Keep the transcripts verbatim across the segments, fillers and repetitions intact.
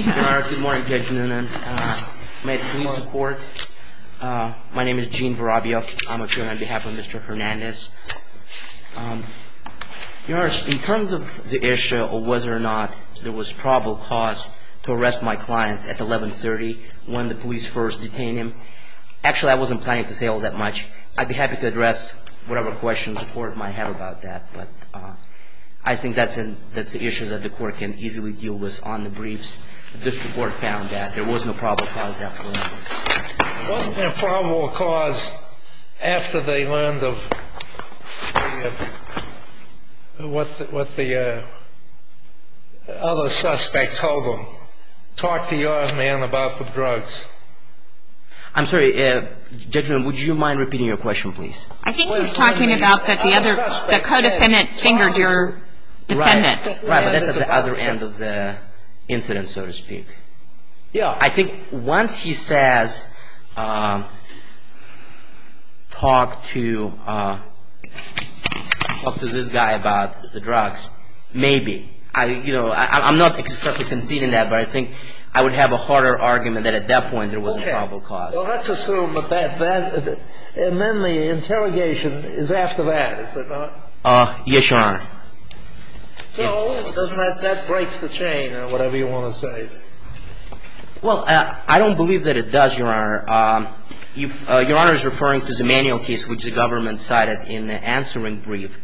Your Honor, good morning, Judge Noonan. Uh, may I please support? Uh, my name is Gene Vorobio. I'm appearing on behalf of Mister Hernandez. Um, Your Honor, in terms of the issue of whether or not there was probable cause to arrest my client at eleven thirty when the police first detained him, actually I wasn't planning to say all that much. I'd be happy to address whatever questions the Court might have about that, but uh, I think that's an that's an issue that the Court can easily deal with on the briefs. The District Court found that there was no probable cause at that point. Wasn't there probable cause after they learned of the, uh, what the, what the uh, other suspect told them? Talk to your man about the drugs. I'm sorry, uh, Judge Noonan, would you mind repeating your question, please? I think he's talking about that the other, the co-defendant fingered your defendant. Right, right, but that's at the other end of the incident, so to speak. Yeah. I think once he says, um, talk to, uh, talk to this guy about the drugs, maybe. I, you know, I, I'm not expressly conceding that, but I think I would have a harder argument that at that point there was okay. a probable cause. Well, let's assume that that, that, and then the interrogation is after that, is it not? Uh, yes, Your Honor. So, it's, doesn't that, that breaks the chain, or whatever you want to say? Well, uh, I don't believe that it does, Your Honor. Um, if, uh, Your Honor is referring to the Manuel case, which the government cited in the answering brief.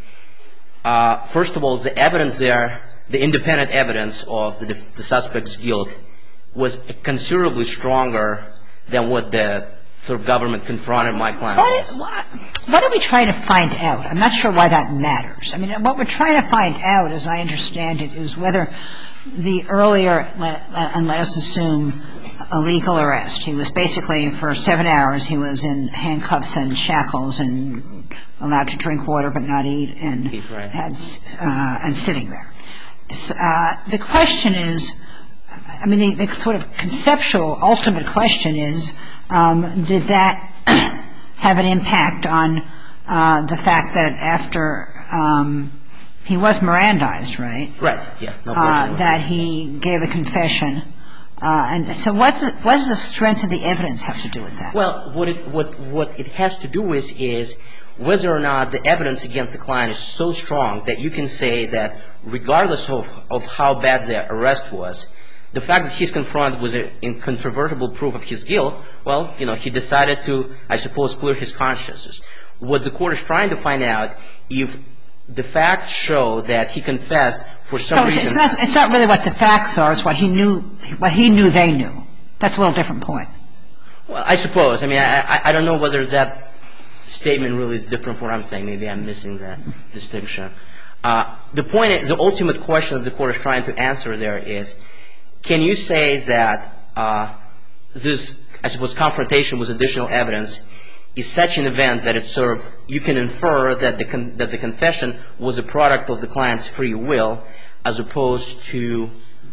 Uh, first of all, the evidence there, the independent evidence of the, the suspect's guilt was considerably stronger than what the sort of government confronted my client with. What, what are we trying to find out? I'm not sure why that matters. I mean, what we're trying to find out, as I understand it, is whether the earlier, and let us assume, illegal arrest. He was basically, for seven hours, he was in handcuffs and shackles and allowed to drink water but not eat and, eat, right. had, uh, and sitting there. Uh, the question is, I mean, the, the sort of conceptual ultimate question is, um, did that have an impact on uh, the fact that after um, he was Mirandized, right? Right, yeah. No uh, that he gave a confession. Uh, and so what, the, what does the strength of the evidence have to do with that? Well, what it, what, what it has to do with is whether or not the evidence against the client is so strong that you can say that regardless of, of how bad the arrest was, the fact that he's confronted with an incontrovertible proof of his guilt, well, you know, he decided to, I suppose, clear his conscience. What the court is trying to find out, if the facts show that he confessed for some so reason. It's not, it's not really what the facts are, it's what he knew, what he knew they knew. That's a little different point. Well, I suppose. I mean, I, I don't know whether that statement really is different from what I'm saying. Maybe I'm missing that distinction. Uh, the point is, the ultimate question that the court is trying to answer there is, can you say that uh, this, I suppose, confrontation with additional evidence is such an event that it's sort of, you can infer that the con that the confession was a product of the client's free will, as opposed to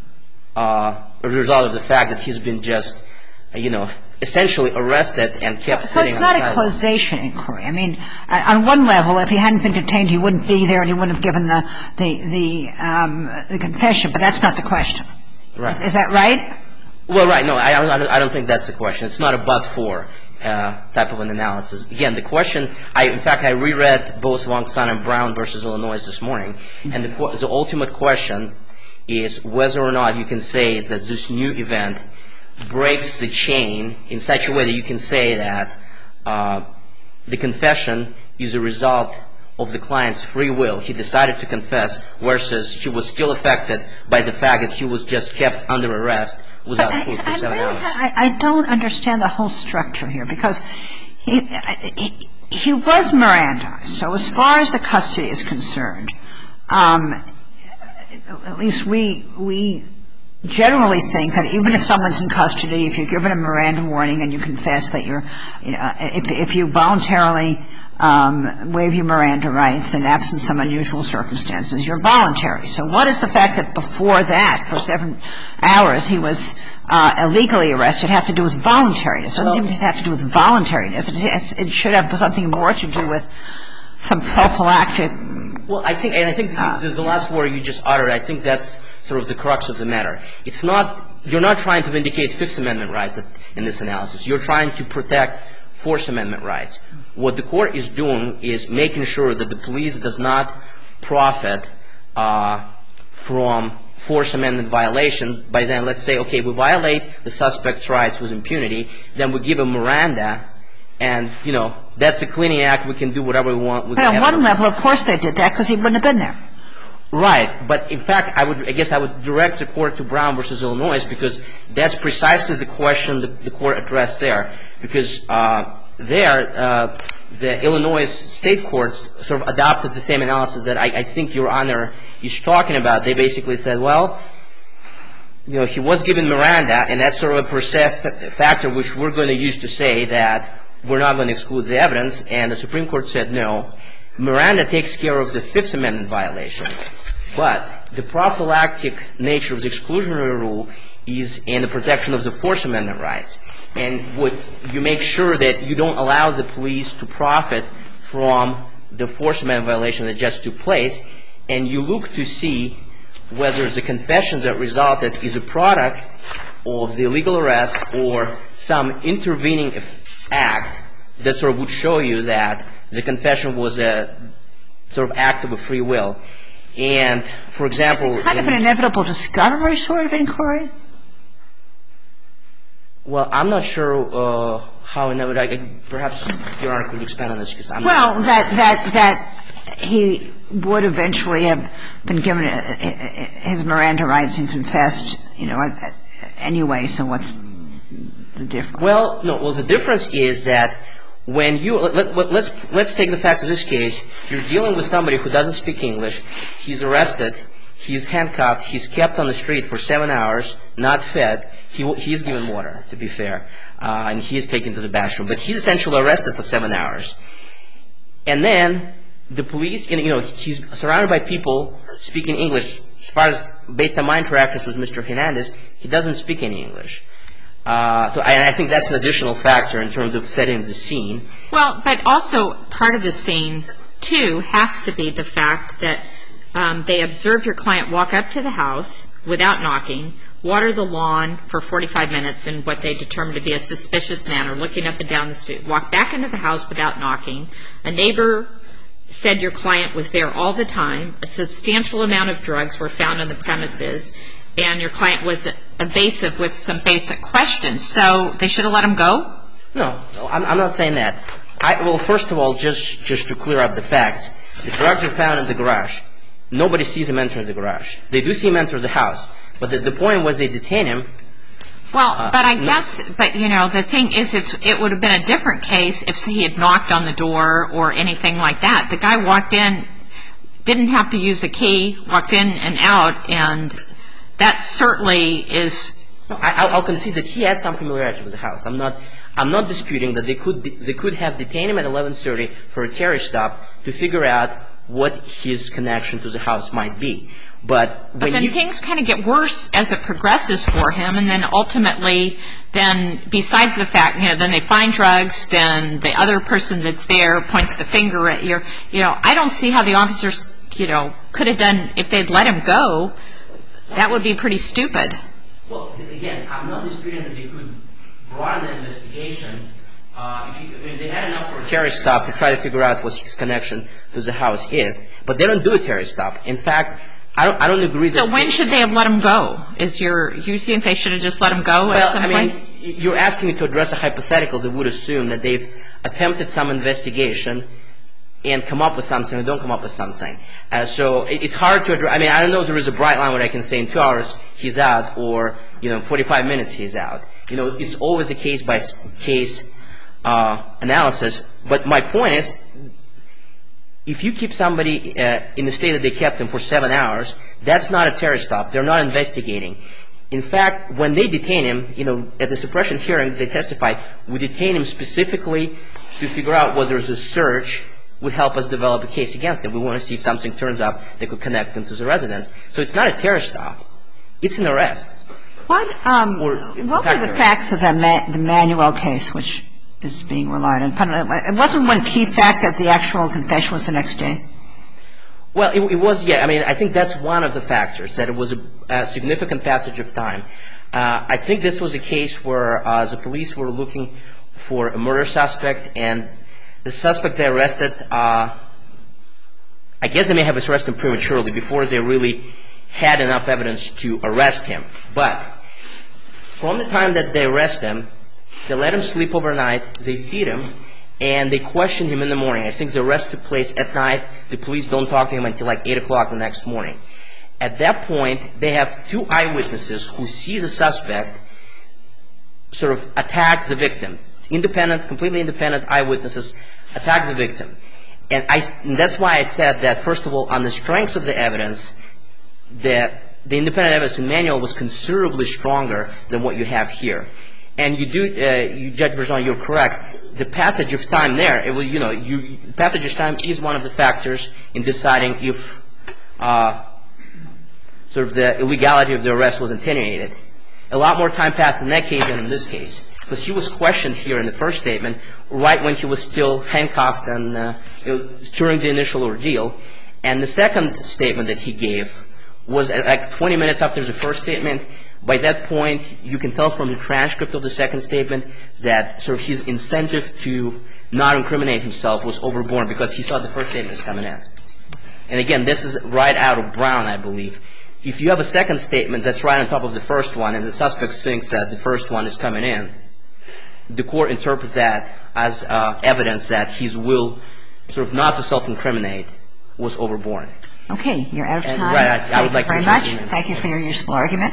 uh, a result of the fact that he's been just, you know, essentially arrested and kept so, sitting so on the it's not side. a causation inquiry. I mean, on one level, if he hadn't been detained, he wouldn't be there and he wouldn't have given the the the, um, the confession. But that's not the question. Right. Is, is that right? Well, right. No, I, I, I don't think that's the question. It's not a but-for uh, type of an analysis. Again, the question, I, in fact, I reread both Wong Sun and Brown versus Illinois this morning, and the, the ultimate question is whether or not you can say that this new event breaks the chain in such a way that you can say that uh, the confession is a result of the client's free will. He decided to confess, versus he was still affected by the fact that he was just kept under arrest without food for seven hours. I, I don't understand the whole structure here, because he, he, he was Mirandized. So as far as the custody is concerned, um, at least we we generally think that even if someone's in custody, if you're given a Miranda warning and you confess that you're, you know, if, if you voluntarily um, waive your Miranda rights and absent some unusual circumstances, you're voluntary. So what is the fact that before that, for seven hours, he was uh, illegally arrested have to do with voluntariness? It doesn't seem to have to do with voluntariness. It, it should have something more to do with some prophylactic Well, I think, and I think the, the last word you just uttered, I think that's sort of the crux of the matter. It's not, you're not trying to vindicate Fifth Amendment rights in this analysis. You're trying to protect Fourth Amendment rights. What the court is doing is making sure that the police does not profit uh, from Fourth Amendment violation by then, let's say, okay, we violate the suspect's rights with impunity, then we give him Miranda, and, you know, that's a cleaning act. We can do whatever we want with But the on one level, of course they did that because he wouldn't have been there. Right. But, in fact, I would, I guess I would direct the court to Brown versus Illinois because that's precisely the question that the court addressed there. Because uh, there, uh, the Illinois state courts sort of adopted the same analysis that I, I think Your Honor is talking about. They basically said, well, you know, he was given Miranda, and that's sort of a per se factor which we're going to use to say that we're not going to exclude the evidence. And the Supreme Court said no. Miranda takes care of the Fifth Amendment violation. But the prophylactic nature of the exclusionary rule is in the protection of the Fourth Amendment rights. And what you make sure that you don't allow the police to profit from the Fourth Amendment violation that just took place, and you look to see whether the confession that resulted is a product of the illegal arrest or some intervening act that sort of would show you that the confession was a sort of act of a free will. And, for example... Kind of an inevitable discovery sort of inquiry? Well, I'm not sure uh, how inevitable... Perhaps Your Honor could expand on this because I'm well, not... Well, that, that, that he would eventually have been given his Miranda rights and confessed, you know, anyway, so what's the difference? Well, no. Well, the difference is that when you let, let, let's let's take the facts of this case. You're dealing with somebody who doesn't speak English. He's arrested. He's handcuffed. He's kept on the street for seven hours, not fed. He he's given water, to be fair, uh, and he is taken to the bathroom. But he's essentially arrested for seven hours, and then the police, you know, he's surrounded by people speaking English. As far as based on my interactions with Mister Hernandez, he doesn't speak any English. Uh, so I, I think that's an additional factor in terms of setting the scene. Well, but also part of the scene, too, has to be the fact that um, they observed your client walk up to the house without knocking, water the lawn for forty-five minutes in what they determined to be a suspicious manner, looking up and down the street, walk back into the house without knocking. A neighbor said your client was there all the time. A substantial amount of drugs were found on the premises, and your client was evasive with some basic questions. So they should have let him go? No, no I'm, I'm not saying that. I, well, first of all, just, just to clear up the facts, the drugs are found in the garage. Nobody sees him enter the garage. They do see him enter the house. But the, the point was they detain him. Well, uh, but I no. guess, but, you know, the thing is it's, it would have been a different case if he had knocked on the door or anything like that. The guy walked in, didn't have to use a key, walked in and out, and that certainly is... No, I, I'll concede that he has some familiarity with the house. I'm not, I'm not disputing that they could, they could have detained him at eleven thirty for a Terry stop to figure out what his connection to the house might be. But when But then you, things kind of get worse as it progresses for him, and then ultimately, then besides the fact, you know, then they find drugs, then the other person that's there points the finger at you. You know, I don't see how the officers, you know, could have done, if they'd let him go, that would be pretty stupid. Well, again, I'm not disputing that they could broaden the investigation. Uh, if you, I mean, they had enough for a Terry stop to try to figure out what his connection to the house is. But they don't do a Terry stop. In fact, I don't, I don't agree So that... when should they have let him go? Is your, you think they should have just let him go at Well, some I point? mean, you're asking me to address a hypothetical that would assume that they've attempted some investigation and come up with something or don't come up with something. Uh, so it, it's hard to address. I mean, I don't know if there is a bright line where I can say in two hours he's out or, you know, in forty-five minutes he's out. You know, it's always a case-by-case uh, analysis. But my point is, if you keep somebody uh, in the state that they kept him for seven hours, that's not a Terry stop. They're not investigating. In fact, when they detain him, you know, at the suppression hearing, they testified, we detain him specifically to figure out whether there's a search would help us develop a case against him. We want to see if something turns up that could connect him to the residence. So it's not a Terry stop. It's an arrest. What, um, Or what were the facts of the, Ma- the Manuel case, which is being relied on? It wasn't one key fact that the actual confession was the next day? Well, it, it was, yeah. I mean, I think that's one of the factors, that it was a, a significant passage of time. Uh, I think this was a case where uh, the police were looking for a murder suspect, and the suspect they arrested, uh, I guess they may have arrested him prematurely before they really had enough evidence to arrest him. But from the time that they arrest him, they let him sleep overnight, they feed him, and they question him in the morning. I think the arrest took place at night. The police don't talk to him until like eight o'clock the next morning. At that point, they have two eyewitnesses who see the suspect sort of attack the victim. Independent, completely independent eyewitnesses attack the victim. And, I, and that's why I said that, first of all, on the strengths of the evidence, that the independent evidence in Manuel was considerably stronger than what you have here. And you do, uh, you, Judge Berzon, you're correct. The passage of time there, it will, you know, you, passage of time is one of the factors in deciding if uh, sort of the illegality of the arrest was attenuated. A lot more time passed in that case than in this case, because he was questioned here in the first statement right when he was still handcuffed and uh, during the initial ordeal. And the second statement that he gave was like twenty minutes after the first statement. By that point, you can tell from the transcript of the second statement that sort of his incentive to not incriminate himself was overborne because he saw the first statement as coming in. And again, this is right out of Brown, I believe. If you have a second statement that's right on top of the first one and the suspect thinks that the first one is coming in, the court interprets that as uh, evidence that his will sort of not to self-incriminate was overborne. Okay, you're out of time. And, right, I, I would like Thank you to very much. Thank you for your useful argument.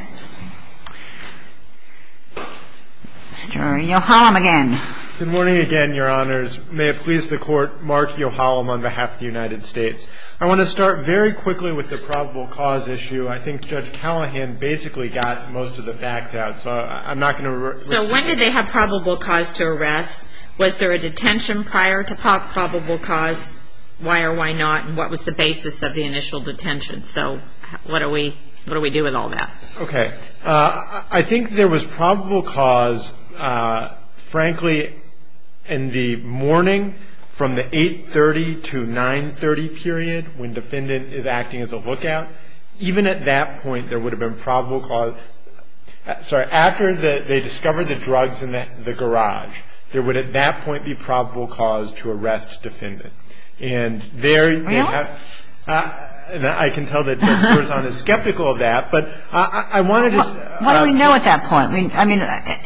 Mister Yohalam again. Good morning again, Your Honors. May it please the Court, Mark Yohalam on behalf of the United States. I want to start very quickly with the probable cause issue. I think Judge Callahan basically got most of the facts out, so I'm not going to... Re- so when did they have probable cause to arrest? Was there a detention prior to probable cause? Why or why not? And what was the basis of the initial detention? So what do we what do we do with all that? Okay. Uh, I think there was probable cause, uh, frankly, in the morning from the eight thirty to nine thirty period when defendant is acting as a lookout. Even at that point, there would have been probable cause. Uh, sorry, after the, they discovered the drugs in the, the garage, there would at that point be probable cause to arrest defendant. And there really? they have, uh, and I can tell that Judge Berzon is skeptical of that, but I, I wanted to... What, what uh, do we know at that point? We, I mean,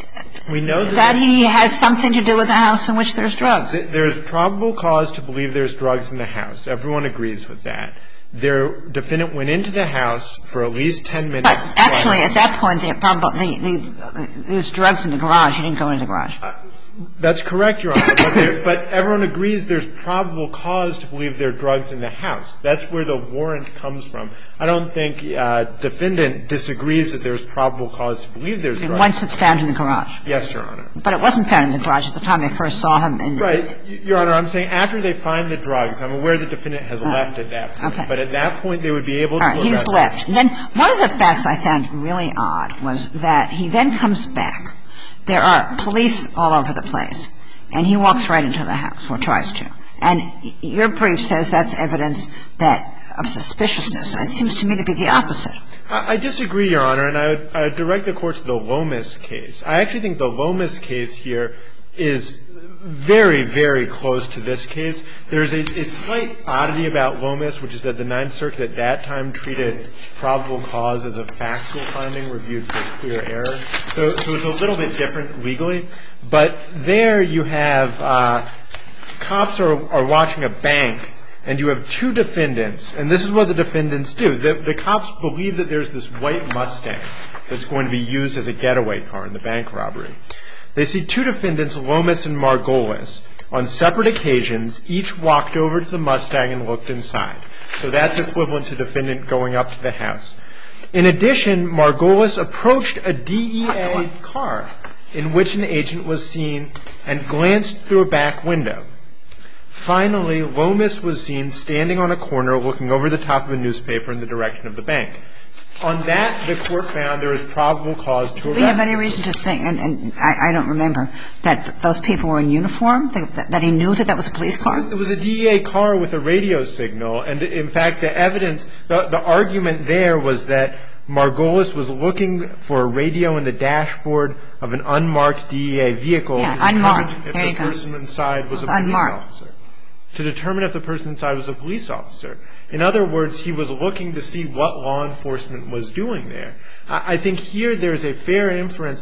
we know that, that he has something to do with the house in which there's drugs. There's probable cause to believe there's drugs in the house. Everyone agrees with that. Their defendant went into the house for at least ten minutes. But actually, at that point, the, the, the, there's drugs in the garage. He didn't go into the garage. Uh, That's correct, Your Honor. But, there, but everyone agrees there's probable cause to believe there are drugs in the house. That's where the warrant comes from. I don't think uh, defendant disagrees that there's probable cause to believe there's drugs. Once it's found in the garage. Yes, Your Honor. But it wasn't found in the garage at the time they first saw him. In right. Your Honor, I'm saying after they find the drugs, I'm aware the defendant has uh, left at that point. Okay. But at that point, they would be able to All right, arrest he's left. And then one of the facts I found really odd was that he then comes back. There are police all over the place. And he walks right into the house, or tries to. And your brief says that's evidence that of suspiciousness. And it seems to me to be the opposite. I, I disagree, Your Honor, and I would, I would direct the Court to the Lomas case. I actually think the Lomas case here is very, very close to this case. There's a, a slight oddity about Lomas, which is that the Ninth Circuit at that time treated probable cause as a factual finding reviewed for clear error. So, so it's a little bit different legally. But there you have uh, cops are, are watching a bank, and you have two defendants. And this is what the defendants do. The, the cops believe that there's this white Mustang that's going to be used as a getaway car in the bank robbery. They see two defendants, Lomas and Margolis, on separate occasions, each walked over to the Mustang and looked inside. So that's equivalent to defendant going up to the house. In addition, Margolis approached a D E A car in which an agent was seen and glanced through a back window. Finally, Lomas was seen standing on a corner looking over the top of a newspaper in the direction of the bank. On that, the Court found there was probable cause to arrest him. Do we have any reason to think, and, and I, I don't remember, that th- those people were in uniform, that, that he knew that that was a police car? It was a D E A car with a radio signal. And, in fact, the evidence, the, the argument there was that Margolis was looking for a radio in the dashboard of an unmarked D E A vehicle yeah, to determine unmarked. if there the you person go. inside was a police unmarked. officer. To determine if the person inside was a police officer. In other words, he was looking to see what law enforcement was doing there. I, I think here there's a fair inference.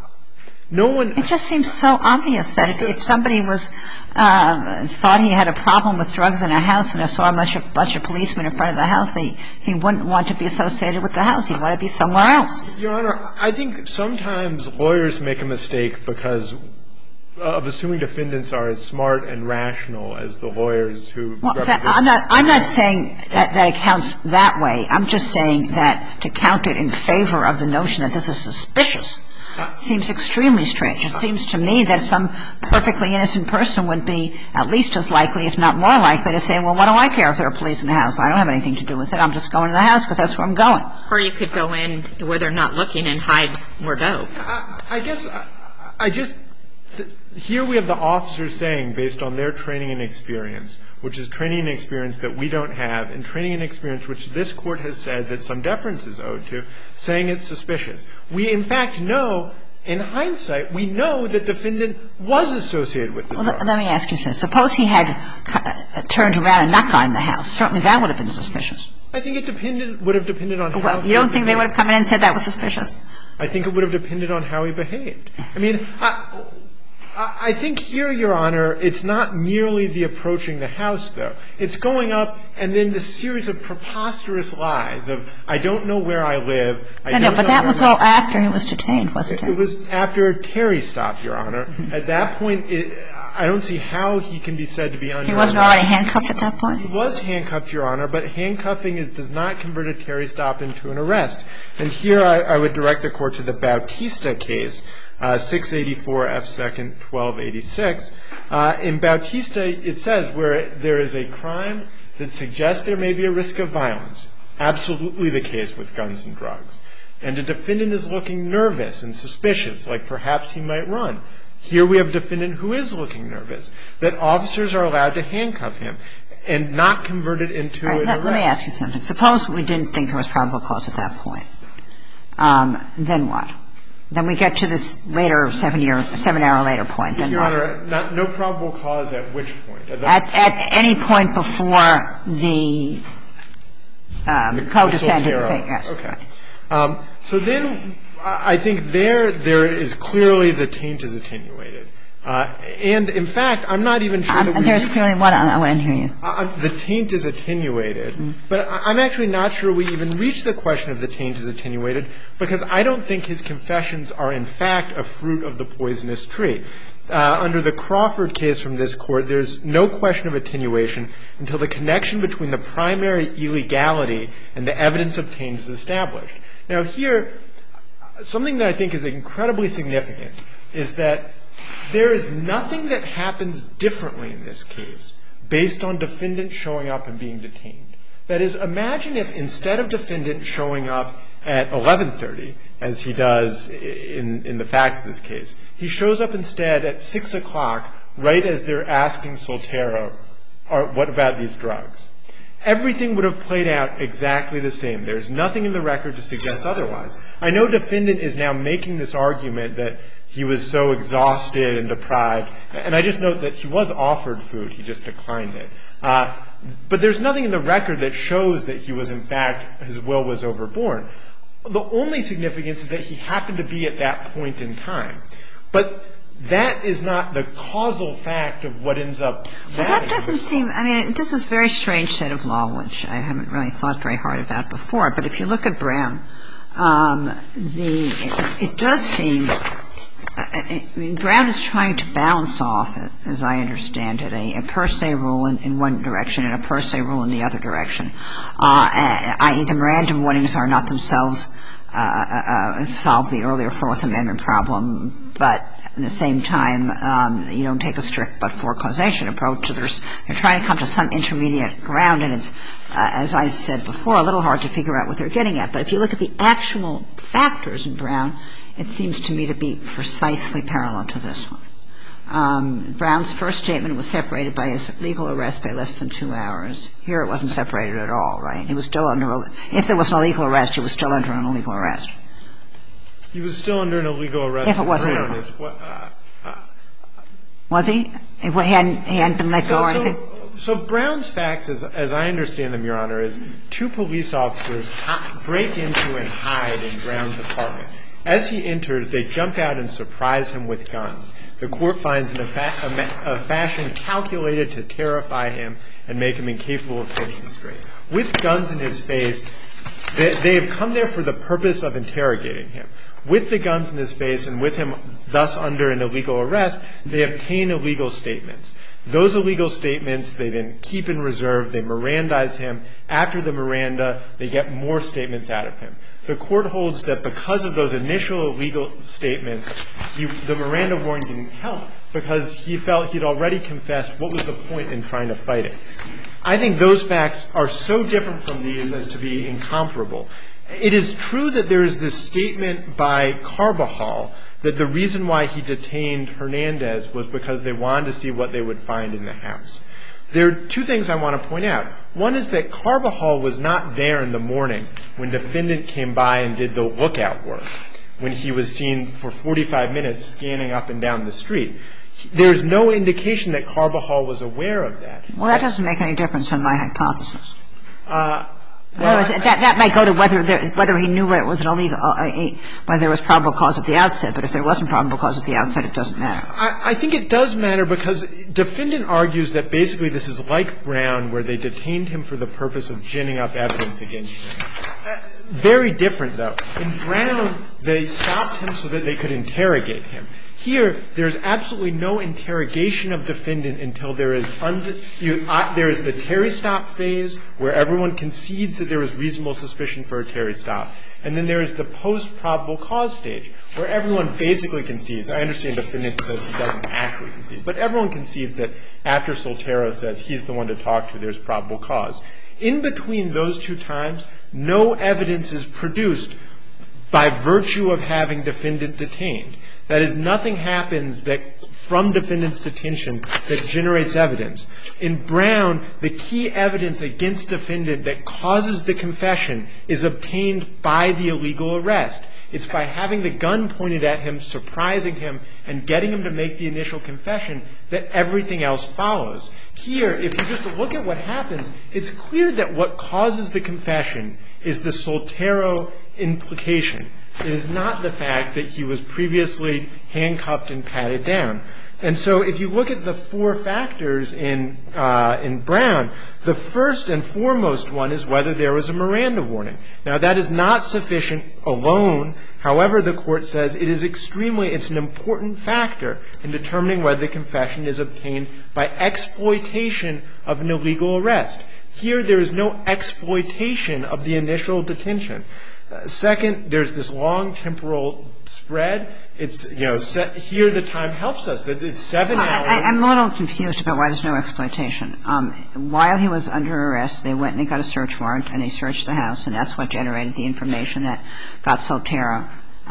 No one – It just seems so obvious that if, if somebody was uh, thought he had a problem with drugs in a house and saw a bunch of, bunch of policemen in front of the house, he, he wouldn't want to be associated with the house. He'd want to be somewhere else. Your Honor, I think sometimes lawyers make a mistake because of assuming defendants are as smart and rational as the lawyers who well, represent that, I'm not. I'm not saying that, that it counts that way. I'm just saying that to count it in favor of the notion that this is suspicious seems extremely strange. It seems to me that some perfectly innocent person would be at least as likely, if not more likely, to say, well, what do I care if there are police in the house? I don't have anything to do with it. I'm just going to the house because that's where I'm going. Or you could go in where they're not looking and hide more dope. I, I guess I, I just th- here we have the officers saying, based on their training and experience, which is training and experience that we don't have, and training and experience which this Court has said that some deference is owed to, saying it's suspicious. We, in fact, know, in hindsight, we know that defendant was associated with the Well, drug. let me ask you this. Suppose he had uh, turned around and not gone in the house. Certainly that would have been suspicious. I think it depended, would have depended on how Well, he you don't think they behaved. would have come in and said that was suspicious? I think it would have depended on how he behaved. I mean, I, I think here, Your Honor, it's not merely the approaching the house, though. It's going up and then the series of preposterous lies of, I don't know where I live. I No, don't no, know but that where was my- all after he was detained, wasn't it? It was after a Terry stop, Your Honor. At that point, it, I don't see how he can be said to be under He wasn't arrest. already handcuffed at that point? He was handcuffed, Your Honor, but handcuffing is, does not convert a Terry stop into an arrest. And here I, I would direct the Court to the Bautista case, uh, six eighty-four F second twelve eighty-six. Uh, in Bautista, it says where there is a crime that suggests there may be a risk of violence, absolutely the case with guns and drugs, and a defendant is looking nervous and suspicious, like perhaps he might run. Here we have a defendant who is looking nervous, that officers are allowed to handcuff him and not convert it into All right, an let, arrest. let me ask you something. Suppose we didn't think there was probable cause at that point. Um, then what? Then we get to this later seven-year, seven-hour later point. Then Your what? Honor, not, no probable cause at which point? At, the, At, at any point before the um, the co-defendant Soltero. thing. Yes. Okay. Um, so then I think there, there is clearly the taint is attenuated. Uh, and, in fact, I'm not even sure Um, that and we there's clearly one. I want to hear you. Uh, the taint is attenuated, but I'm actually not sure we even reach the question of the taint is attenuated because I don't think his confessions are in fact a fruit of the poisonous tree. Uh, under the Crawford case from this Court, there's no question of attenuation until the connection between the primary illegality and the evidence obtained is established. Now, here, something that I think is incredibly significant is that there is nothing that happens differently in this case based on defendant showing up and being detained. That is, imagine if instead of defendant showing up at eleven thirty, as he does in, in the facts of this case, he shows up instead at six o'clock, right as they're asking Soltero, what about these drugs? Everything would have played out exactly the same. There's nothing in the record to suggest otherwise. I know defendant is now making this argument that he was so exhausted and deprived, and I just note that he was offered food. He just declined it. Uh, but there's nothing in the record that shows that he was, in fact, his will was overborne. The only significance is that he happened to be at that point in time. But that is not the causal fact of what ends up Well, happening. that doesn't seem – I mean, this is a very strange set of law, which I haven't really thought very hard about before. But if you look at Brown, um, the – it, it does seem – I mean, Brown is trying to balance off, as I understand it, a, a per se rule in, in one direction and a per se rule in the other direction. Uh, that is, the Miranda warnings are not themselves uh, uh, solve the earlier Fourth Amendment problem, but at the same time, um, you don't take a strict but-for causation approach. So there's, they're trying to come to some intermediate ground, and it's, uh, as I said before, a little hard to figure out what they're getting at. But if you look at the actual factors in Brown, it seems to me to be precisely parallel to this one. Um, Brown's first statement was separated by his legal arrest by less than two hours. Here it wasn't separated at all, right? He was still under – if there was an illegal arrest, he was still under an illegal arrest. He was still under an illegal arrest. If it was illegal. Is what, uh, uh, was he? He hadn't, he hadn't been let go or anything? So, so Brown's facts, as, as I understand them, Your Honor, is two police officers break into and hide in Brown's apartment. As he enters, they jump out and surprise him with guns. The court finds in a, fa- a, a fashion calculated to terrify him and make him incapable of thinking straight. With guns in his face, they, they have come there for the purpose of interrogating him. With the guns in his face and with him thus under an illegal arrest, they obtain illegal statements. Those illegal statements they then keep in reserve. They Mirandize him. After the Miranda, they get more statements out of him. The court holds that because of those initial illegal statements, he, the Miranda warning didn't help because he felt he'd already confessed. What was the point in trying to fight it? I think those facts are so different from these as to be incomparable. It is true that there is this statement by Carbajal that the reason why he detained Hernandez was because they wanted to see what they would find in the house. There are two things I want to point out. One is that Carbajal was not there in the morning when defendant came by and did the lookout work, when he was seen for forty-five minutes scanning up and down the street. There's no indication that Carbajal was aware of that. Well, that doesn't make any difference in my hypothesis. Uh, Well, that, that might go to whether there, whether he knew it was an illegal, uh, whether there was probable cause at the outset. But if there wasn't probable cause at the outset, it doesn't matter. I, I think it does matter because defendant argues that basically this is like Brown, where they detained him for the purpose of ginning up evidence against him. Uh, very different, though. In Brown, they stopped him so that they could interrogate him. Here, there's absolutely no interrogation of defendant until there is under, you, uh, there is the Terry stop phase where everyone concedes that there is reasonable suspicion for a Terry stop. And then there is the post-probable cause stage where everyone basically concedes. I understand defendant says he doesn't actually concede, but everyone concedes that after Soltero says he's the one to talk to, there's probable cause. In between those two times, no evidence is produced by virtue of having defendant detained. That is, nothing happens that from defendant's detention that generates evidence. In Brown, the key evidence against defendant that causes the confession is obtained by the illegal arrest. It's by having the gun pointed at him, surprising him, and getting him to make the initial confession that everything else follows. Here, if you just look at what happens, it's clear that what causes the confession is the Soltero implication. It is not the fact that he was previously handcuffed and patted down. And so if you look at the four factors in uh, in Brown, the first and foremost one is whether there was a Miranda warning. Now, that is not sufficient alone. However, the court says it is extremely, it's an important factor in determining whether the confession is obtained by exploitation of an illegal arrest. Here, there is no exploitation of the initial detention. Uh, second, there's this long temporal spread. It's, you know, set, here the time helps us. That it's seven well, hours. I, I'm a little confused about why there's no exploitation. Um, while he was under arrest, they went and they got a search warrant and they searched the house, and that's what generated the information that got Soltero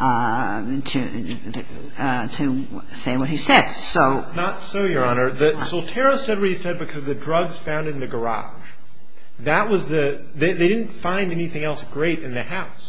uh, to uh, to say what he said. So not so, Your Honor. The, Soltero said what he said because of the drugs found in the garage. That was the they, they didn't find anything else great in the house.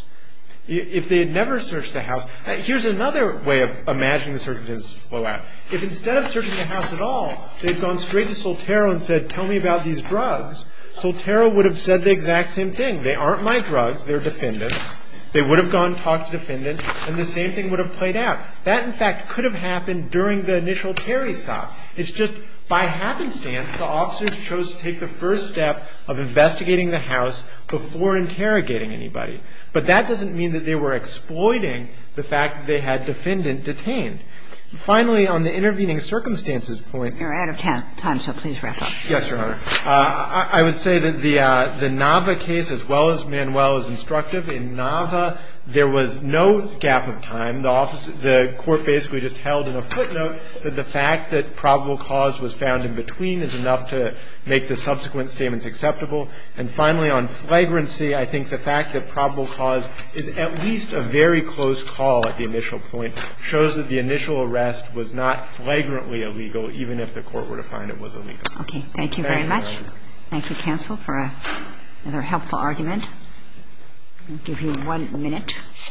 If they had never searched the house, here's another way of imagining the circumstances flow out. If instead of searching the house at all, they'd gone straight to Soltero and said, tell me about these drugs, Soltero would have said the exact same thing. They aren't my drugs, they're defendants. They would have gone and talked to defendant, and the same thing would have played out. That, in fact, could have happened during the initial Terry stop. It's just by happenstance, the officers chose to take the first step of investigating the house before interrogating anybody. But that doesn't mean that they were exploiting the fact that they had defendant detained. Finally, on the intervening circumstances point. You're out of time, so please wrap up. Yes, Your Honor. Uh, I, I would say that the uh, the Nava case, as well as Manuel, is instructive. In Nava, there was no gap of time. The office, the court basically just held in a footnote that the fact that probable cause was found in between is enough to make the subsequent statements acceptable. And finally, on flagrancy, I think the fact that probable cause is at least a very close call at the initial point shows that the initial arrest was not flagrantly illegal, even if the court were to find it was illegal. Okay. Thank you very Thank much. you, Your Honor. Thank you, counsel, for a, another helpful argument. I'll give you one minute.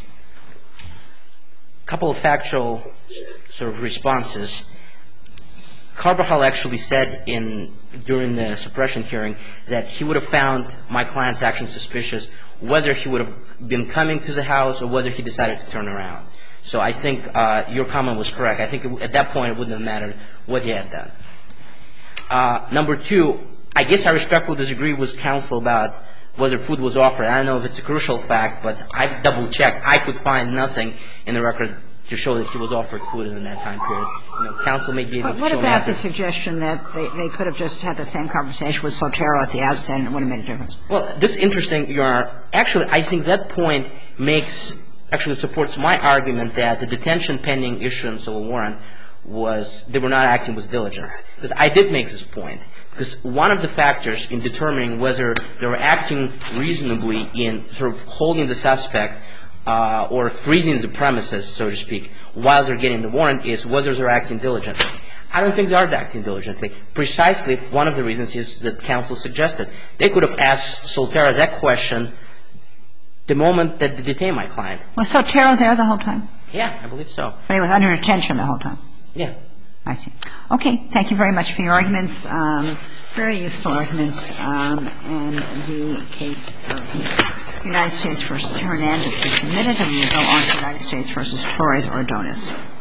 A couple of factual sort of responses. Carbajal actually said in during the suppression hearing that he would have found my client's action suspicious whether he would have been coming to the house or whether he decided to turn around. So I think uh, your comment was correct. I think it, at that point it wouldn't have mattered what he had done. Uh, number two, I guess I respectfully disagree with counsel about whether food was offered. I don't know if it's a crucial fact, but I've double-checked. I could find nothing in the record to show that he was offered food in that time period. You know, counsel may be able But to what show me about after. the suggestion that they, they could have just had the same conversation with Sotero at the outset and it wouldn't have made a difference? Well, this is interesting, Your Honor. Actually, I think that point makes – actually supports my argument that the detention pending issuance of a warrant was – they were not acting with diligence. Because I did make this point. Because one of the factors in determining whether they were acting reasonably in sort of holding the suspect uh, or freezing the premises, so to speak, while they're getting the warrant is whether they're acting diligently. I don't think they are acting diligently. Precisely one of the reasons is that counsel suggested. They could have asked Soltero that question the moment that they detained my client. Was Sotero there the whole time? Yeah, I believe so. But he was under detention the whole time? Yeah. I see. Okay. Thank you very much for your arguments. Um, very useful arguments. Um, and the case of United States v. Hernandez is submitted, and we will go on to United States v. Torres Ordonez.